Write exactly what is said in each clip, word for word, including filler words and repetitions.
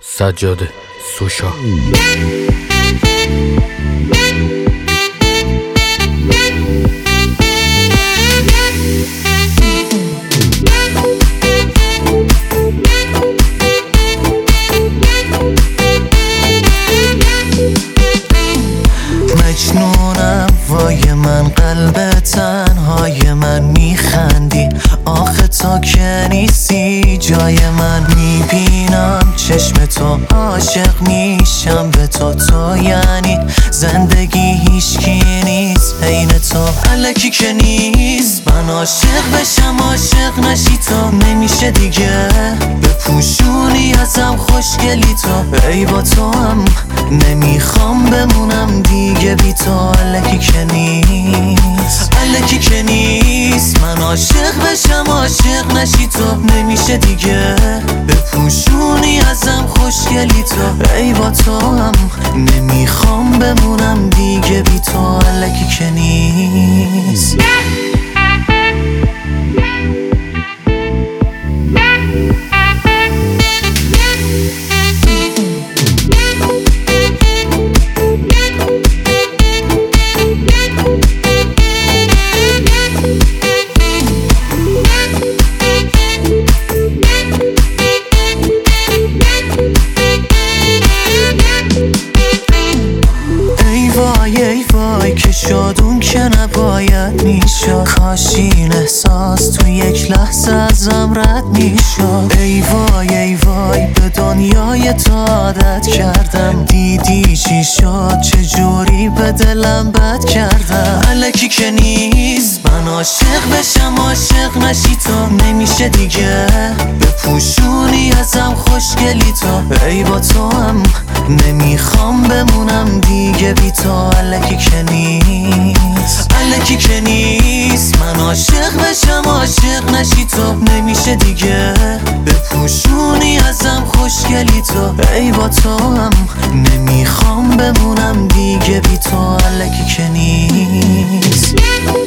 سجاده سوشا. مجنونم وای من، قلب تنهای من، میخندی آخه تا که نیستی جای من. میبینم چشم تو، عاشق میشم به تو. تو یعنی زندگی، هیچکی نیست عین تو. الکی که نیست من عاشق بشم، عاشق نشی تو. نمیشه دیگه بپوشونی ازم خوشگلی تو. ای با تو هم نمیخوام بمونم دیگه بی تو. الکی که نیست، الکی که نیست من عاشق بشم، عاشق نشی تو. نمیشه دیگه بپوشونی ازم خوشگلی تو. ای با تو هم نمیخوام بمونم دیگه بی تو. الکی که نیست. ای وای که شادون که نباید میشد. کاش این احساس تو یک لحظه ازم رد میشد. ای وای ای وای به دنیای تو عادت کردم. دیدی چی شد، چجوری به دلم بد کردم. الکی که نیست من عاشق بشم، عاشق نشی تو. نمیشه دیگه بپوشونی ازم خوشگلی تو. ای با تو هم نمیخوام بمونم دیگه بی تو. الکی که نیست، الکی که نیست من عاشق بشم، عاشق نشی تو. نمیشه دیگه بپوشونی ازم خوشگلی تو. ای با تو هم نمیخوام بمونم دیگه بی تو. الکی که نیست.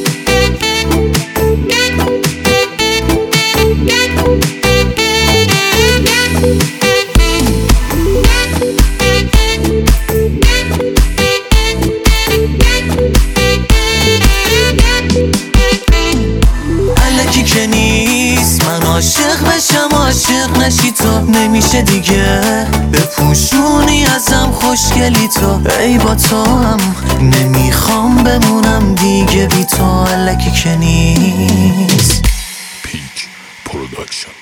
که نیست من عاشق بشم، عاشق نشی تو. نمیشه دیگه بپوشونی ازم خوشگلی تو. ای با تو هم نمیخوام بمونم دیگه بی تو. الکی که نیست. پیچ پروداکشن.